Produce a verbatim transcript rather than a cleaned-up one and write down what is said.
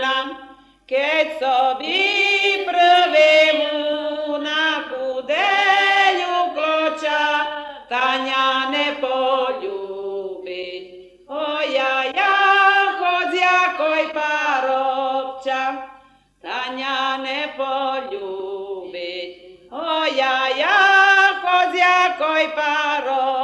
keď собі привиму на куделю коча, Таня не полюбить. Ой-я-я, хоч якой парубча, Таня не полюбить. Ой-я-я, хоч якой парубча,